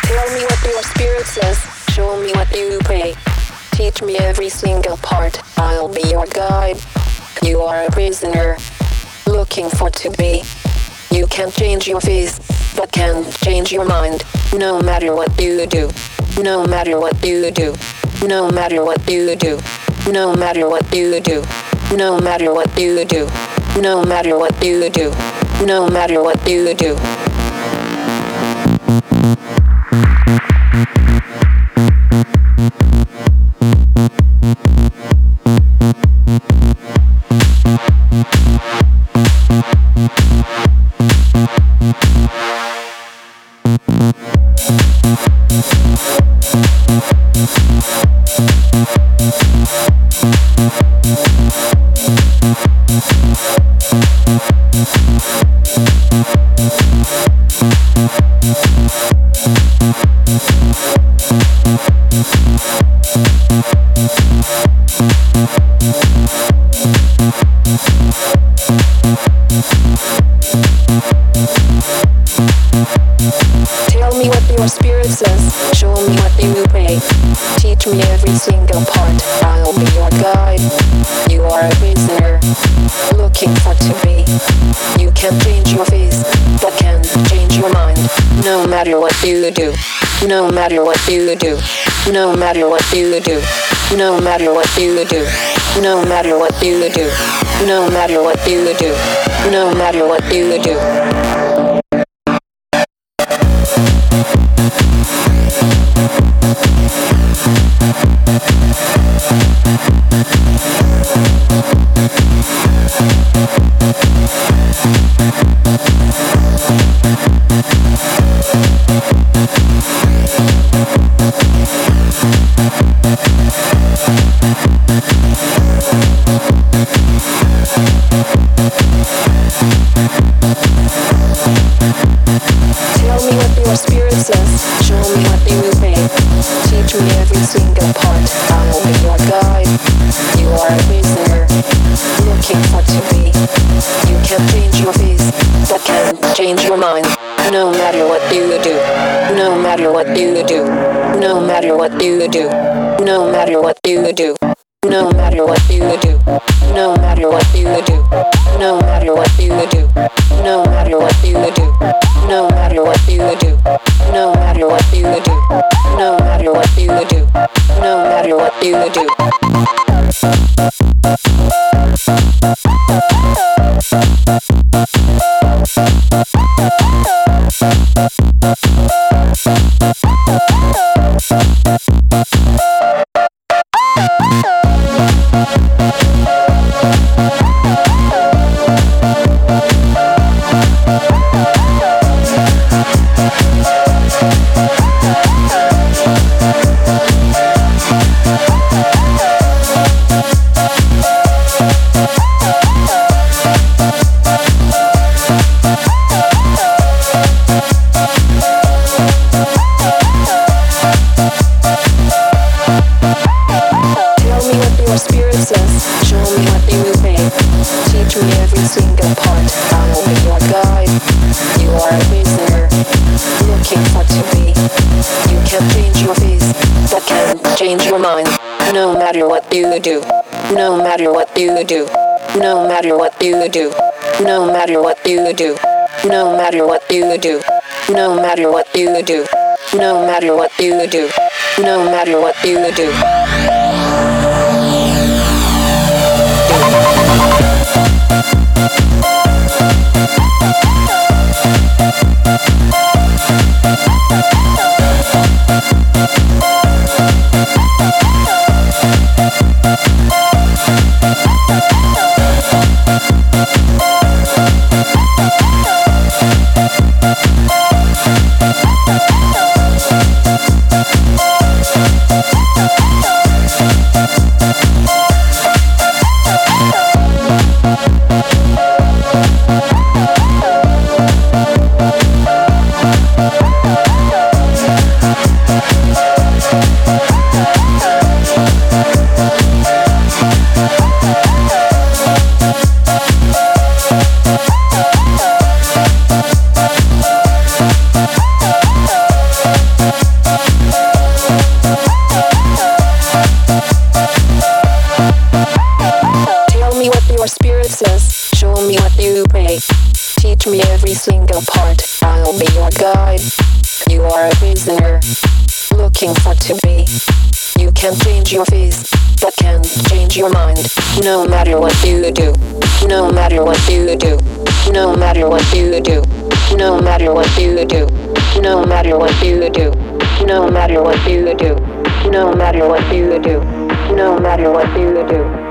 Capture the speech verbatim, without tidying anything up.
Tell me what your spirit says, show me what you pray. Teach me every single part, I'll be your guide. You are a prisoner, looking for to be. You can't change your face, but can change your mind. No matter what you do, no matter what you do, no matter what you do, no matter what you do, no matter what you do, no matter what you do, no matter what you do. Tell me what your spirit says, show me what you pray. Teach me every single part, I'll be your guide. You are a prisoner, looking for to be. You can't change your face, but can change your mind. No matter what you do, no matter what you do, no matter what you do, no matter what you do, no matter what you do, no matter what you do, no matter what you do. Tell me what your spirit says, show me what you pray. Teach me every single part, I'll be your guide. You are a prisoner, looking for to be. You can't change your face, but can change your mind. No matter what you do, no matter what you do, no matter what you do, no matter what you do, no matter what you do, no matter what you do, no matter what you do, no matter what you do, no matter what you do, no matter what you do, no matter what you do, no matter what you do. Show me what you pray. Teach me every single part, I'll be your guide. You are a prisoner, looking for to be. You can't change your face, but can change your mind. No matter what you do, no matter what you do, no matter what you do, no matter what you do, no matter what you do, no matter what you do, no matter what you do, no matter what you do. We'll be right back. Show me what you pay. Teach me every single part. I'll be your guide. You are a prisoner, looking for to be. You can change your face, but can't change your mind. No matter what you do, no matter what you do, no matter what you do, no matter what you do, no matter what you do, no matter what you do, no matter what you do, no matter what you do.